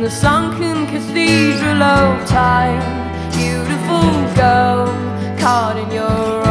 the sunken cathedral of time. Beautiful girl, caught in your